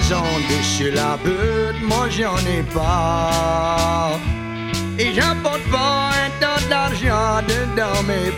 maison dessus la butte, moi j'en ai pas. Et j'apporte pas un tas d'argent dedans mes